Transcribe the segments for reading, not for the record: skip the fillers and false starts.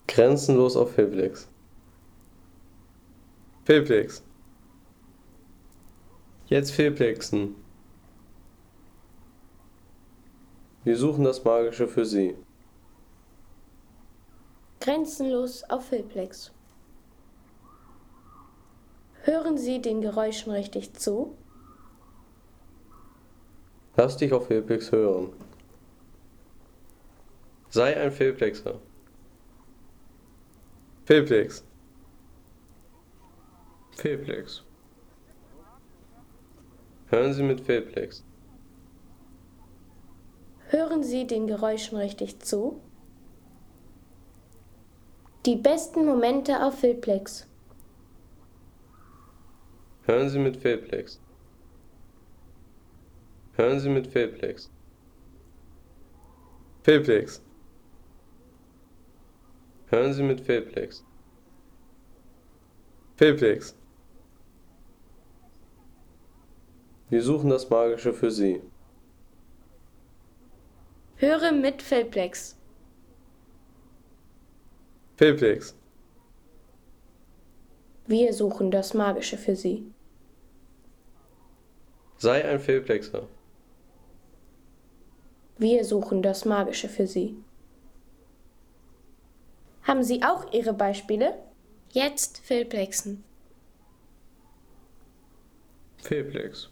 Grenzenlos auf Filplex. Filplex. Jetzt Filplexen. Wir suchen das Magische für Sie. Grenzenlos auf Filplex. Hören Sie den Geräuschen richtig zu? Lass dich auf Filplex hören. Sei ein Filplexer. Filplex. Filplex. Hören Sie mit Filplex. Hören Sie den Geräuschen richtig zu? Die besten Momente auf Filplex. Hören Sie mit Filplex. Hören Sie mit Filplex. Filplex. Hören Sie mit Filplex. Filplex. Wir suchen das Magische für Sie. Höre mit Filplex. Filplex. Wir suchen das Magische für Sie. Sei ein Filplexer. Wir suchen das Magische für Sie. Haben Sie auch Ihre Beispiele? Jetzt Filplexen. Filplex.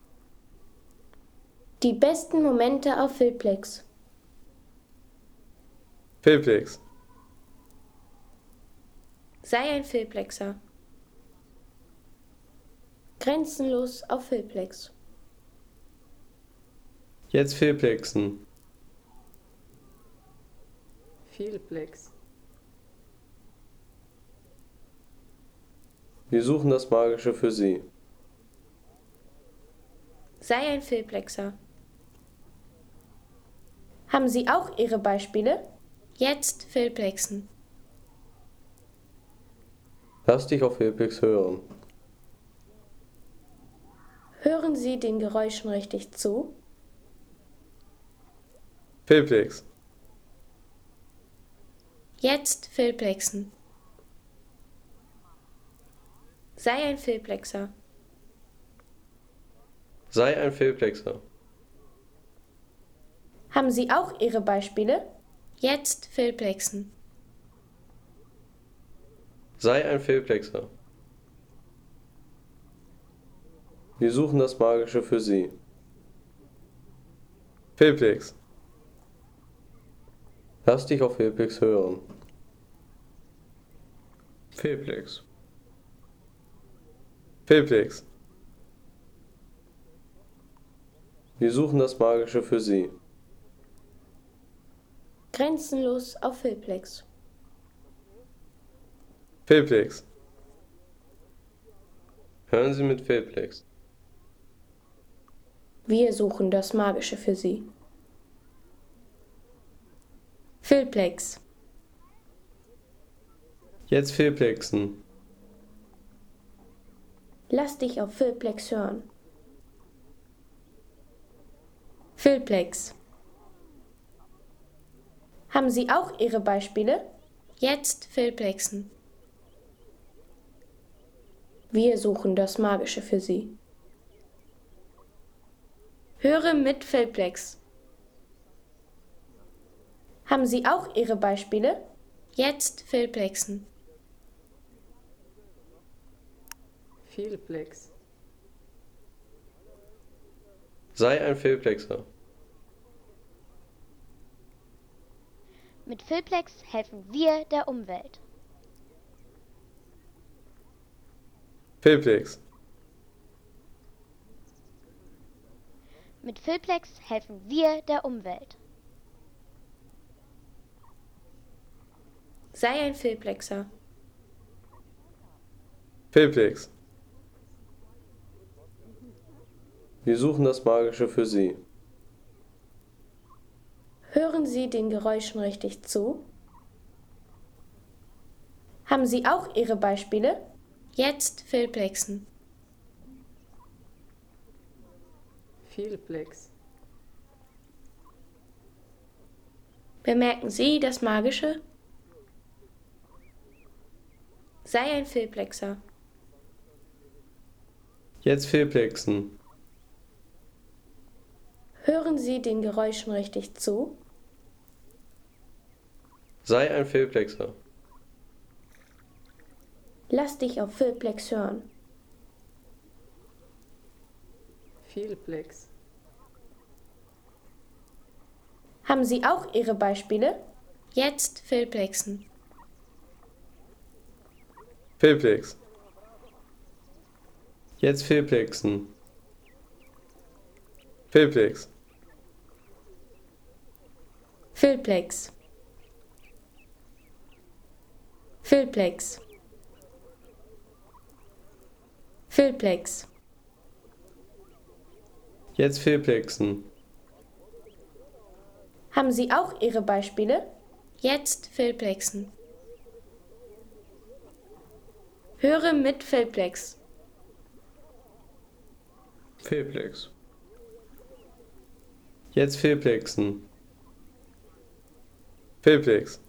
Die besten Momente auf Filplex. Filplex. Sei ein Filplexer. Grenzenlos auf Filplex. Jetzt Filplexen. Filplex. Wir suchen das Magische für Sie. Sei ein Filplexer. Haben Sie auch Ihre Beispiele? Jetzt Filplexen. Lass dich auf Filplex hören. Hören Sie den Geräuschen richtig zu? Filplex. Jetzt Filplexen. Sei ein Filplexer. Sei ein Filplexer. Haben Sie auch Ihre Beispiele? Jetzt Filplexen. Sei ein Filplexer. Wir suchen das Magische für Sie. Filplex. Lass dich auf Filplex hören. Filplex. Filplex. Wir suchen das Magische für Sie. Grenzenlos auf Filplex. Filplex. Hören Sie mit Filplex. Wir suchen das Magische für Sie. Filplex. Jetzt Filplexen. Lass dich auf Filplex hören. Filplex. Haben Sie auch Ihre Beispiele? Jetzt Filplexen. Wir suchen das Magische für Sie. Höre mit Filplex. Haben Sie auch Ihre Beispiele? Jetzt Filplexen. Filplex. Sei ein Filplexer. Mit Filplex helfen wir der Umwelt. Filplex. Mit Filplex helfen wir der Umwelt. Sei ein Filplexer. Filplex. Wir suchen das Magische für Sie. Hören Sie den Geräuschen richtig zu? Haben Sie auch Ihre Beispiele? Jetzt Filplexen. Filplex. Bemerken Sie das Magische? Sei ein Filplexer. Jetzt Filplexen. Hören Sie den Geräuschen richtig zu? Sei ein Filplexer. Lass dich auf Filplex hören. Vielplex. Haben Sie auch Ihre Beispiele? Jetzt Filplexen. Filplex. Jetzt Filplexen. Filplex. Filplex. Filplex. Filplex. Jetzt Filplexen. Haben Sie auch Ihre Beispiele? Jetzt Filplexen. Höre mit Filplex. Filplex. Jetzt Filplexen. Filplex.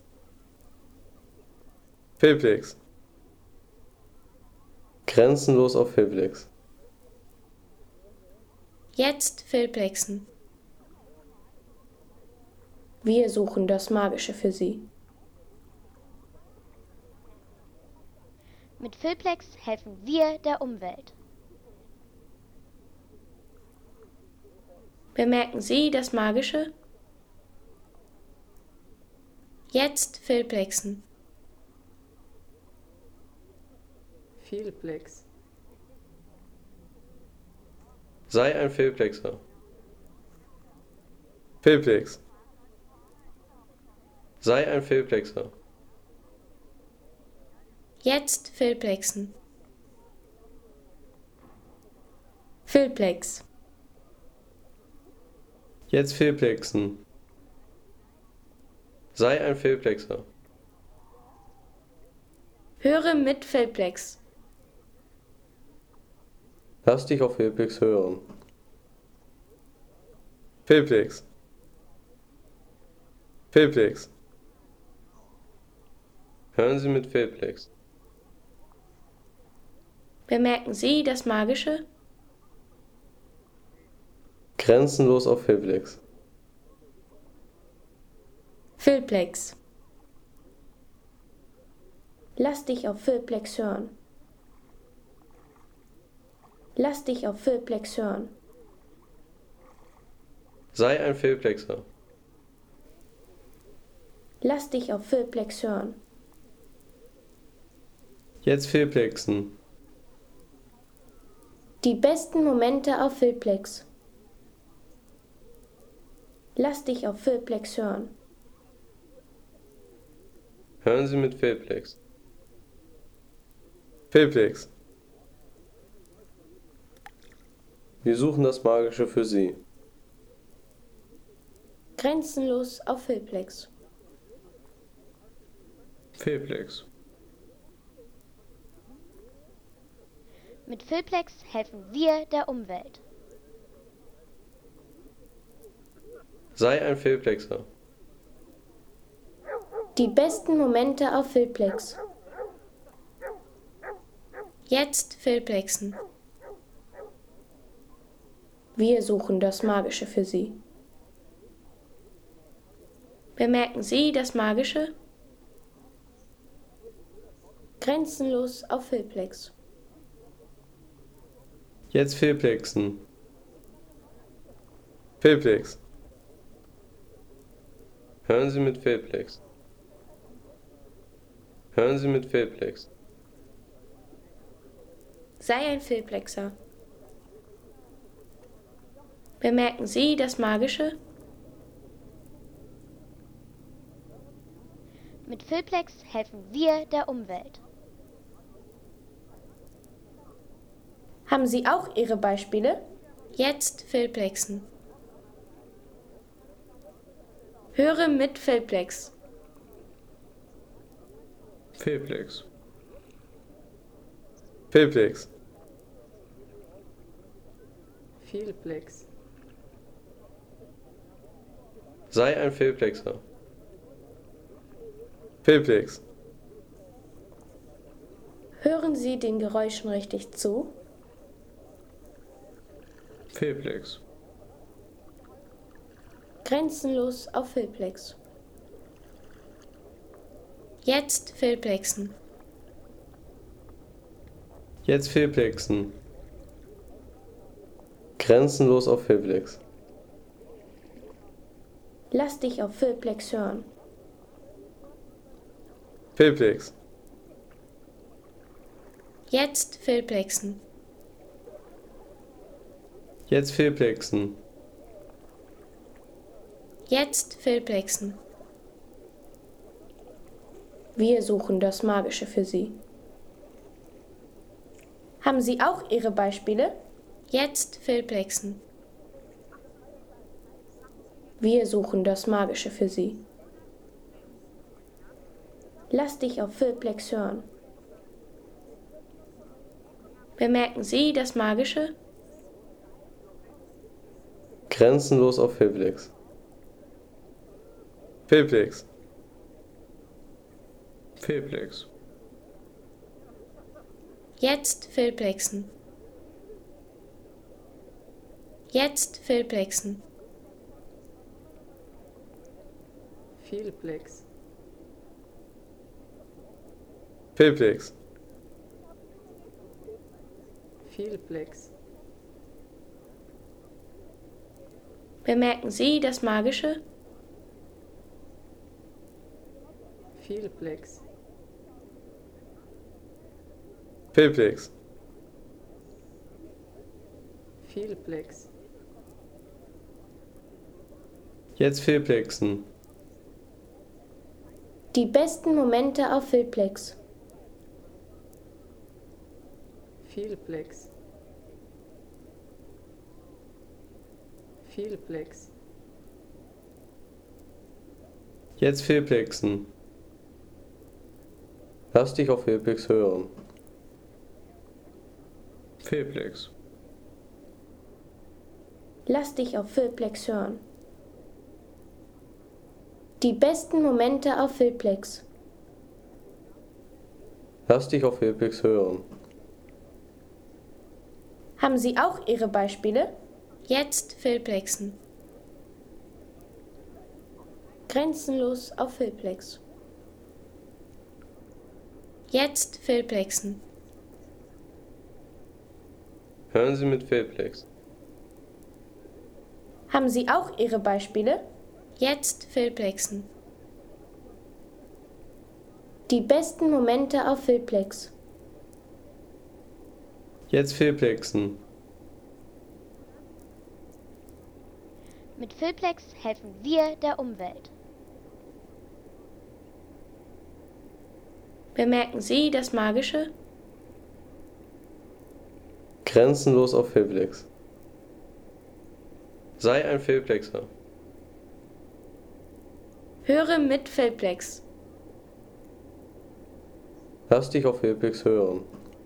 Filplex. Grenzenlos auf Filplex. Jetzt Filplexen. Wir suchen das Magische für Sie. Mit Filplex helfen wir der Umwelt. Bemerken Sie das Magische? Jetzt Filplexen. Vielplex. Sei ein Filplexer. Filplex. Sei ein Filplexer. Jetzt Filplexen. Filplex. Jetzt Filplexen. Sei ein Filplexer. Höre mit Filplex. Lass dich auf Filplex hören. Filplex. Filplex. Hören Sie mit Filplex. Bemerken Sie das Magische? Grenzenlos auf Filplex. Filplex. Lass dich auf Filplex hören. Lass dich auf Filplex hören. Sei ein Filplexer. Lass dich auf Filplex hören. Jetzt Filplexen. Die besten Momente auf Filplex. Lass dich auf Filplex hören. Hören Sie mit Filplex. Filplex. Wir suchen das Magische für Sie. Grenzenlos auf Filplex. Filplex. Mit Filplex helfen wir der Umwelt. Sei ein Filplexer. Die besten Momente auf Filplex. Jetzt Filplexen. Wir suchen das Magische für Sie. Bemerken Sie das Magische? Grenzenlos auf Filplex. Jetzt Filplexen. Filplex. Hören Sie mit Filplex. Hören Sie mit Filplex. Sei ein Filplexer. Bemerken Sie das Magische? Mit Filplex helfen wir der Umwelt. Haben Sie auch Ihre Beispiele? Jetzt Filplexen. Höre mit Filplex. Filplex. Filplex. Vielplex. Sei ein Filplexer. Filplex. Hören Sie den Geräuschen richtig zu? Fehlplex. Grenzenlos auf Filplex. Jetzt Filplexen. Jetzt Fehlplexen. Grenzenlos auf Fehlplex. Lass dich auf Filplex hören. Fehlplex. Jetzt Filplexen. Jetzt Fehlplexen. Jetzt Filplexen. Wir suchen das Magische für Sie. Haben Sie auch Ihre Beispiele? Jetzt Filplexen. Wir suchen das Magische für Sie. Lass dich auf Filplex hören. Bemerken Sie das Magische? Grenzenlos auf Fehlplex. Fehlplex. Fehlplex. Jetzt Filplexen. Jetzt Filplexen. Vielplex. Fehlplex. Vielplex. Bemerken Sie das Magische? Vielplex. Fehlplex. Vielplex. Jetzt Fehlplexen. Die besten Momente auf Filplex. Vielplex. Vielplex. Jetzt Fehlplexen. Lass dich auf Fehlplex hören. Fehlplex. Lass dich auf Filplex hören. Die besten Momente auf Filplex. Lass dich auf Fehlplex hören. Haben Sie auch Ihre Beispiele? Jetzt Filplexen. Grenzenlos auf Filplex. Jetzt Filplexen. Hören Sie mit Fehlplex. Haben Sie auch Ihre Beispiele? Jetzt Filplexen. Die besten Momente auf Filplex. Jetzt Fehlplexen. Mit Filplex helfen wir der Umwelt. Bemerken Sie das Magische? Grenzenlos auf Fehlplex. Sei ein Fehlplexer. Höre mit Filplex. Lass dich auf Fehlplex hören.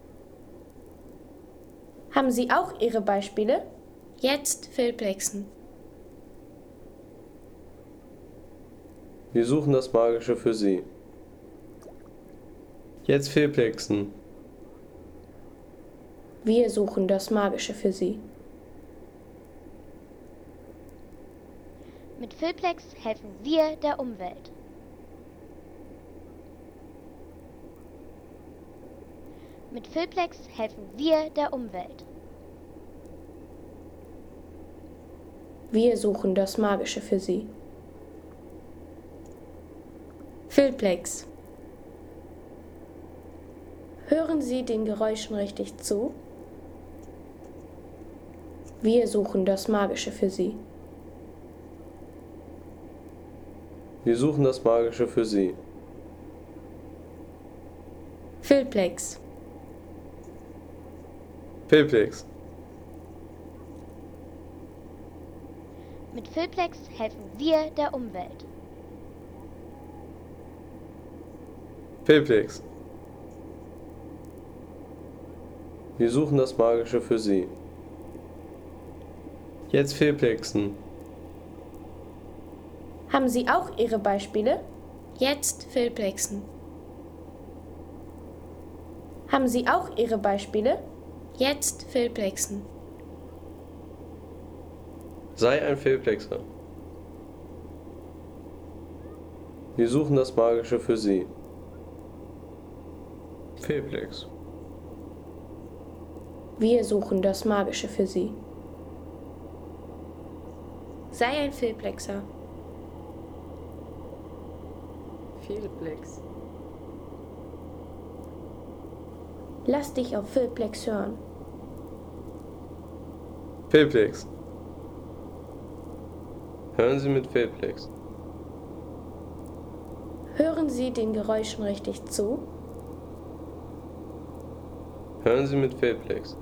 Haben Sie auch Ihre Beispiele? Jetzt Filplexen. Wir suchen das Magische für Sie. Jetzt Fehlplexen. Wir suchen das Magische für Sie. Mit Filplex helfen wir der Umwelt. Mit Filplex helfen wir der Umwelt. Wir suchen das Magische für Sie. Filplex. Hören Sie den Geräuschen richtig zu? Wir suchen das Magische für Sie. Wir suchen das Magische für Sie. Filplex. Fehlplex. Mit Filplex helfen wir der Umwelt. Fehlplex. Wir suchen das Magische für Sie. Jetzt Fehlplexen. Haben Sie auch Ihre Beispiele? Jetzt Filplexen. Haben Sie auch Ihre Beispiele? Jetzt Filplexen. Sei ein Filplexer. Wir suchen das Magische für Sie. Filplex. Wir suchen das Magische für Sie. Sei ein Filplexer. Vielplex. Lass dich auf Filplex hören. Filplex. Hören Sie mit Filplex. Hören Sie den Geräuschen richtig zu? Hören Sie mit Filplex.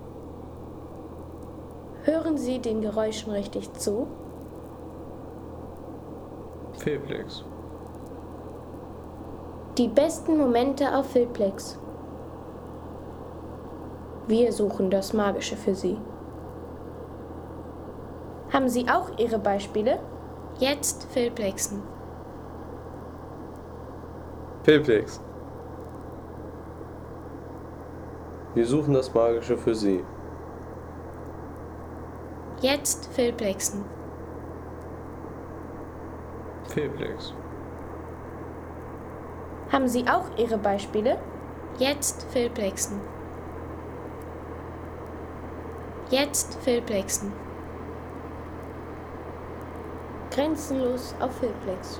Hören Sie den Geräuschen richtig zu? Filplex. Die besten Momente auf Filplex. Wir suchen das Magische für Sie. Haben Sie auch Ihre Beispiele? Jetzt Filplexen. Filplex. Wir suchen das Magische für Sie. Jetzt Filplexen. Filplex. Haben Sie auch Ihre Beispiele? Jetzt Filplexen. Jetzt Filplexen. Grenzenlos auf Filplex.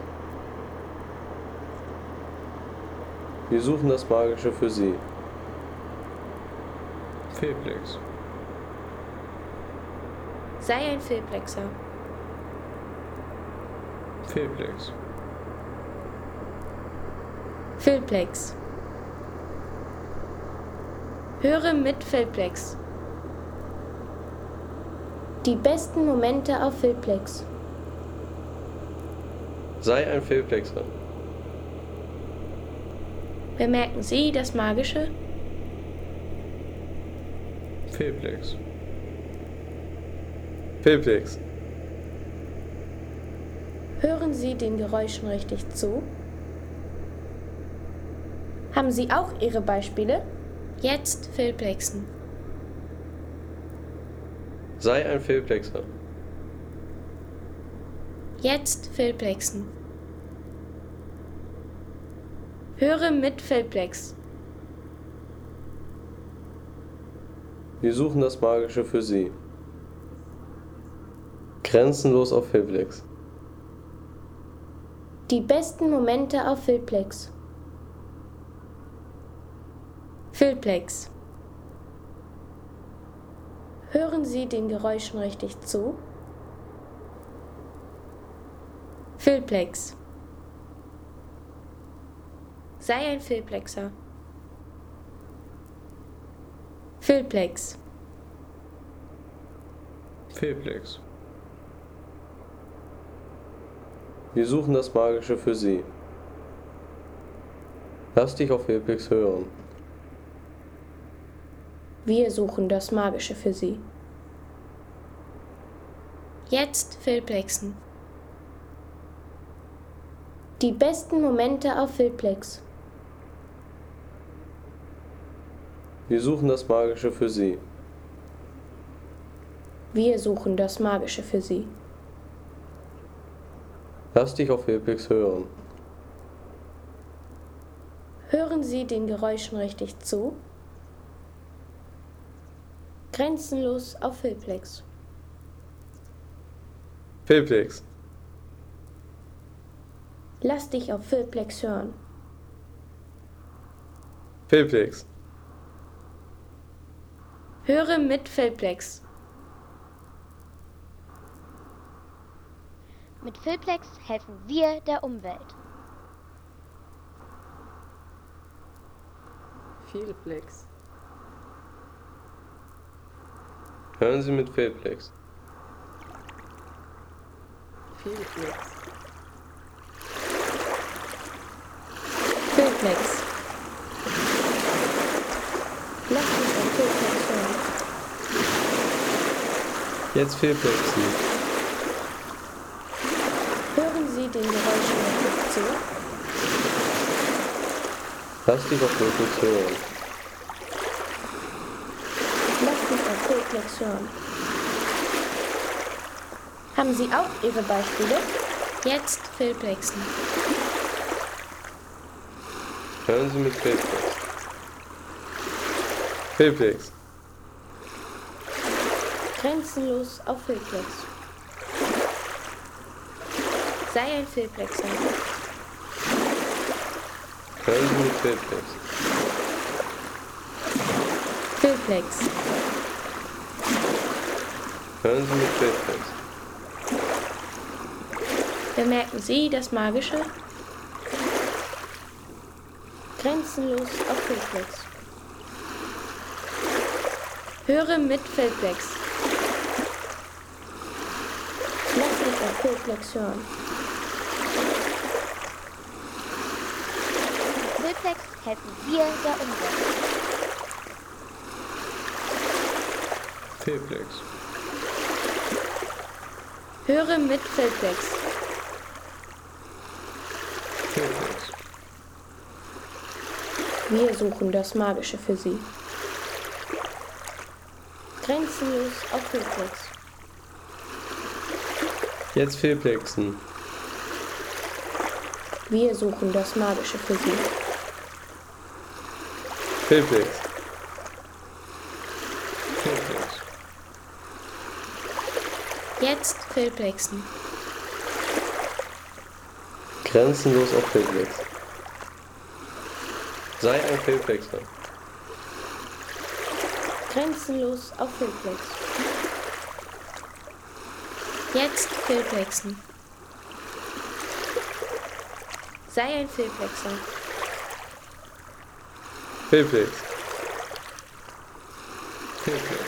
Wir suchen das Magische für Sie. Filplex. Sei ein Filplexer. Filplex. Filplex. Höre mit Filplex. Die besten Momente auf Filplex. Sei ein Filplexer. Bemerken Sie das Magische? Filplex. Filplex. Hören Sie den Geräuschen richtig zu? Haben Sie auch Ihre Beispiele? Jetzt Filplexen. Sei ein Filplexer. Jetzt Filplexen. Höre mit Filplex. Wir suchen das Magische für Sie. Grenzenlos auf Filplex. Die besten Momente auf Filplex. Filplex. Hören Sie den Geräuschen richtig zu? Filplex. Sei ein Filplexer. Filplex. Filplex. Wir suchen das Magische für Sie. Lass dich auf Filplex hören. Wir suchen das Magische für Sie. Jetzt Filplexen. Die besten Momente auf Filplex. Wir suchen das Magische für Sie. Wir suchen das Magische für Sie. Lass dich auf Filplex hören. Hören Sie den Geräuschen richtig zu? Grenzenlos auf Filplex. Filplex. Lass dich auf Filplex hören. Filplex. Höre mit Filplex. Mit Filplex helfen wir der Umwelt. Vielplex. Hören Sie mit Filplex. Vielplex. Filplex. Lass dich auf Filplex hören. Jetzt Filplexen. Hören Sie den Geräuschen richtig zu? Lass dich auf Filplex hören. Filplex hören. Haben Sie auch Ihre Beispiele? Jetzt Filplexen. Hören Sie mit Filplex. Filplex. Grenzenlos auf Filplex. Sei ein Filplexer. Hören Sie mit Filplex. Filplex. Hören Sie mit Filplex. Bemerken Sie das Magische? Grenzenlos auf Filplex. Höre mit Filplex. Lass dich auf Filplex hören. Mit Filplex helfen wir der Umwelt. Filplex. Höre mit Filplex. Filplex. Wir suchen das Magische für Sie. Grenzenlos auf Filplex. Jetzt Filplexen. Wir suchen das Magische für Sie. Filplex. Filplex. Jetzt Filplexen. Grenzenlos auf Filplex. Sei ein Filplexer. Grenzenlos auf Filplex. Jetzt Filplexen. Sei ein Filplexer. Filplex. Filplex.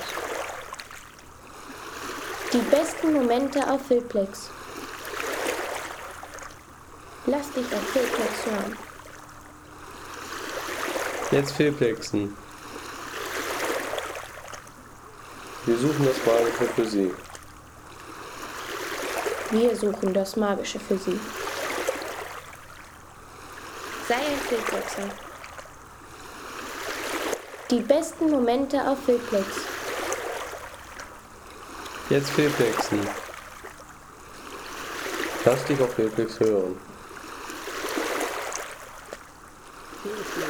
Die besten Momente auf Filplex. Lass dich auf Filplex hören. Jetzt Filplexen. Wir suchen das Magische für Sie. Wir suchen das Magische für Sie. Sei ein Filplexer. Die besten Momente auf Filplex. Jetzt Filplexen. Lass dich auf Filplex hören. Filplex.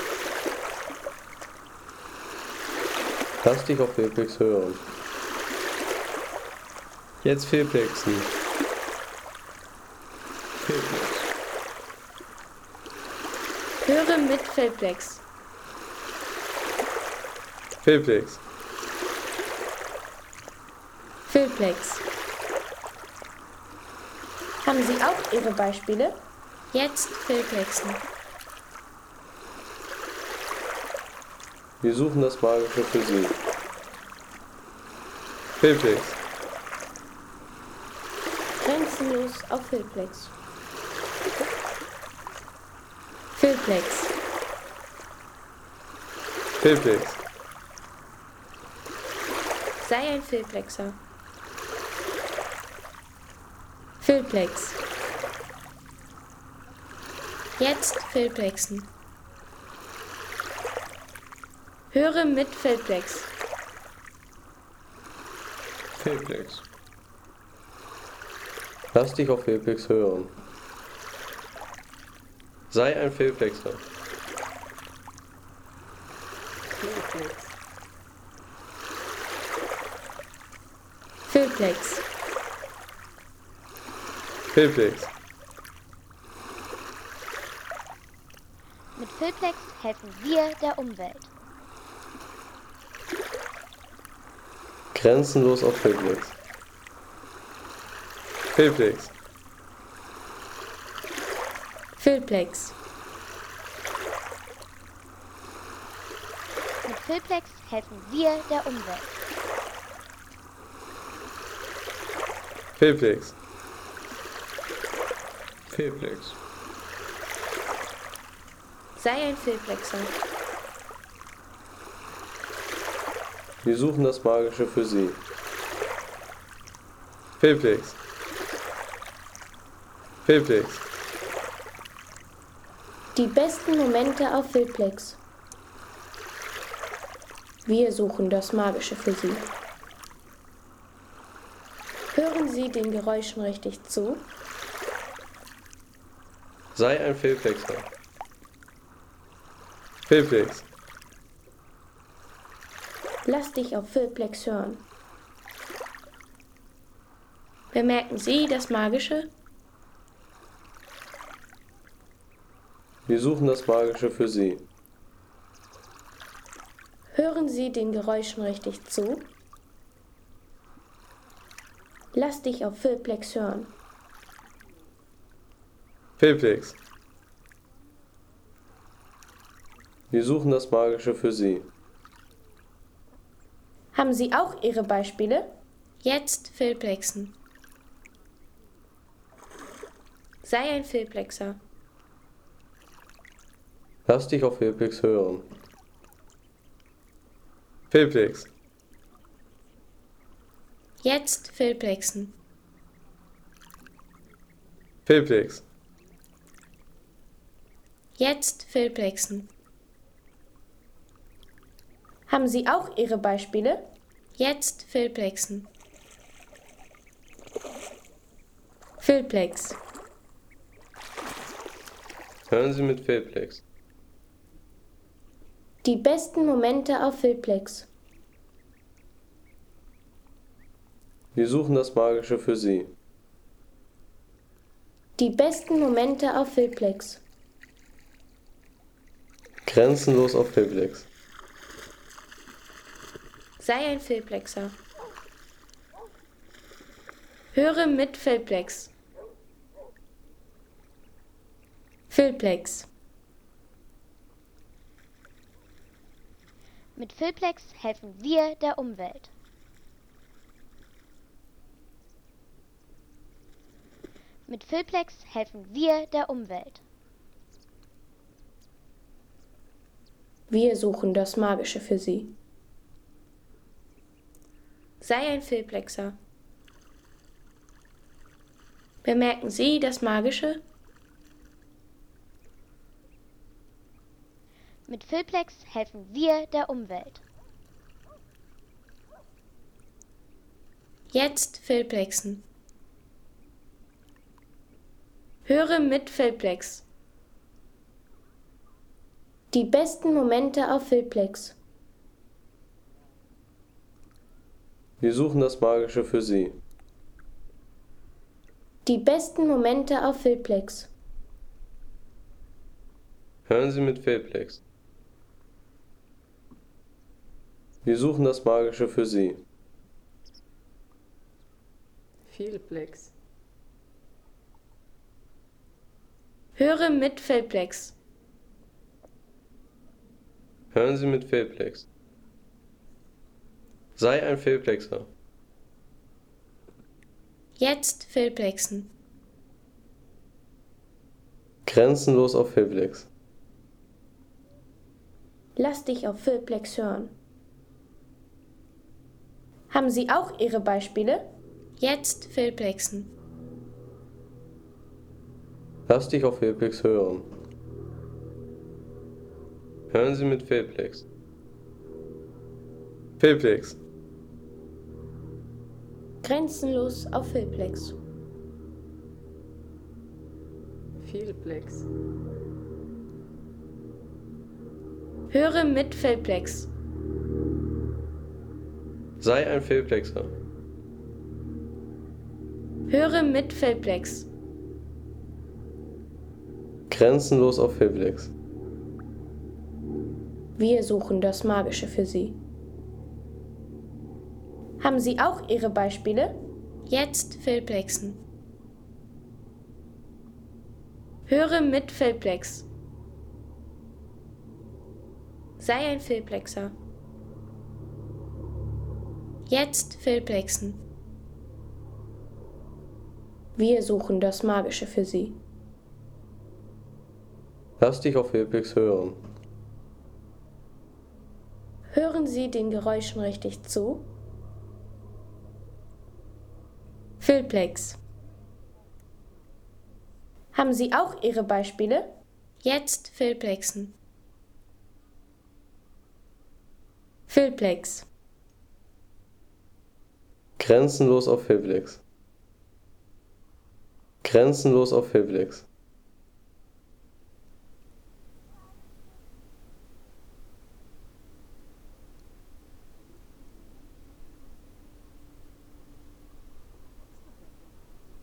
Lass dich auf Filplex hören. Jetzt Filplexen. Filplex. Höre mit Filplex. Filplex. Filplex. Haben Sie auch Ihre Beispiele? Jetzt Filplexen. Wir suchen das Magische für Sie. Filplex. Grenzenlos auf Filplex. Filplex. Filplex. Sei ein Filplexer. Filplex. Jetzt Filplexen. Höre mit Filplex. Filplex. Lass dich auf Filplex hören. Sei ein Filplexer. Filplex. Filplex. Filplex. Mit Filplex helfen wir der Umwelt. Grenzenlos auf Filplex. Filplex. Filplex. Mit Filplex helfen wir der Umwelt. Filplex. Filplex. Sei ein Filplexer. Wir suchen das Magische für Sie. Filplex. Filplex. Die besten Momente auf Filplex. Wir suchen das Magische für Sie. Hören Sie den Geräuschen richtig zu? Sei ein Filplexer. Filplex. Lass dich auf Filplex hören. Bemerken Sie das Magische? Wir suchen das Magische für Sie. Hören Sie den Geräuschen richtig zu? Lass dich auf Filplex hören. Filplex. Wir suchen das Magische für Sie. Haben Sie auch Ihre Beispiele? Jetzt Filplexen. Sei ein Filplexer. Lass dich auf Filplex hören. Filplex. Jetzt Filplexen. Filplex. Jetzt Filplexen. Haben Sie auch Ihre Beispiele? Jetzt Filplexen. Filplex. Hören Sie mit Filplex. Die besten Momente auf Filplex. Wir suchen das Magische für Sie. Die besten Momente auf Filplex. Grenzenlos auf Filplex. Sei ein Filplexer. Höre mit Filplex. Filplex. Mit Filplex helfen wir der Umwelt. Mit Filplex helfen wir der Umwelt. Wir suchen das Magische für Sie. Sei ein Filplexer. Bemerken Sie das Magische? Mit Filplex helfen wir der Umwelt. Jetzt Filplexen. Höre mit Filplex. Die besten Momente auf Filplex. Wir suchen das Magische für Sie. Die besten Momente auf Filplex. Hören Sie mit Filplex. Wir suchen das Magische für Sie. Filplex. Höre mit Filplex. Hören Sie mit Filplex. Sei ein Filplexer. Jetzt Filplexen. Grenzenlos auf Filplex. Lass dich auf Filplex hören. Haben Sie auch Ihre Beispiele? Jetzt Filplexen. Lass dich auf Filplex hören. Hören Sie mit Filplex. Filplex. Grenzenlos auf Filplex. Filplex. Höre mit Filplex. Sei ein Filplexer. Höre mit Filplex. Grenzenlos auf Filplex. Wir suchen das Magische für Sie. Haben Sie auch Ihre Beispiele? Jetzt Filplexen. Höre mit Filplex. Sei ein Filplexer. Jetzt Filplexen. Wir suchen das Magische für Sie. Lass dich auf Filplex hören. Hören Sie den Geräuschen richtig zu? Filplex. Haben Sie auch Ihre Beispiele? Jetzt Filplexen. Filplex. Grenzenlos auf Filplex. Grenzenlos auf Filplex.